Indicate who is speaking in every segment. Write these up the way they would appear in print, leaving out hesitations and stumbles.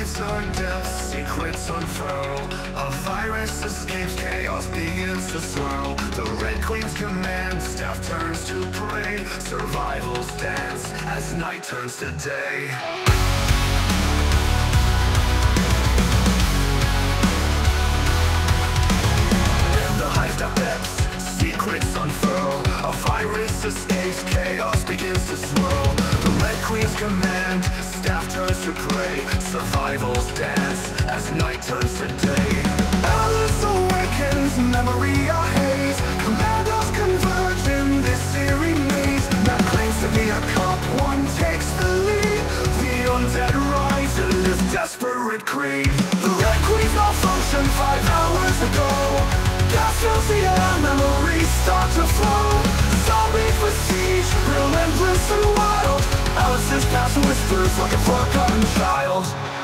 Speaker 1: dark depths, secrets unfurl. A virus escapes, chaos begins to swirl. The Red Queen's command, staff turns to prey. Survival's dance as night turns to day. In the hive depths, secrets unfurl. A virus escapes, chaos begins to swirl. The Red Queen's command, staff turns to prey. Survival's dance as night turns to day. Alice awakens, memory a haze. Commandos converge in this eerie maze. That claims to be a cop, one takes the lead. The undead rise in this desperate creed. The Red Queen's malfunction 5 hours ago. Gas fills the air, memories start to flow. Zombies besiege, relentless and wild. Alice's past whispers like a forgotten child.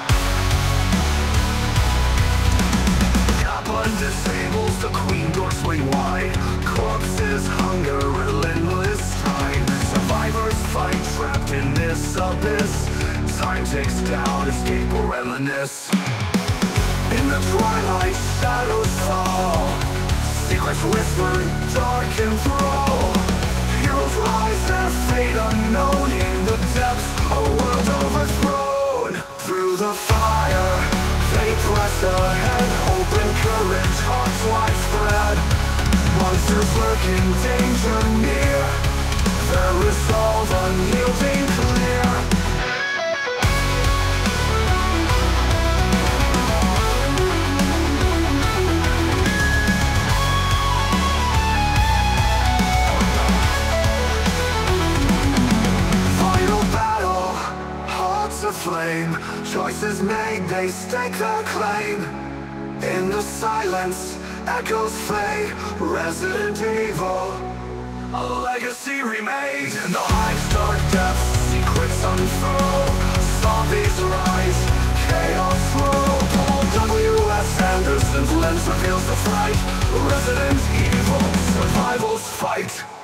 Speaker 1: Kappa disables, the Queen door swing wide. Corpses hunger, relentless time. Survivors fight, trapped in this abyss. Time takes down, escape or reminisce. In the twilight, shadows fall. Secrets whisper, dark enthrall. Heroes rise, their fate unknown. In the depths, a world overthrown. Through the fire, they press ahead. Hope and courage, hearts widespread. Monsters lurking, danger near. Their resolve unyielding clear. Flame, choices made, they stake their claim. In the silence, echoes fade. Resident Evil, a legacy remade. In the hive's dark depths, secrets unfurl. Zombies rise, chaos swirl. Paul W.S. Anderson's lens reveals the fright. Resident Evil, survival's fight.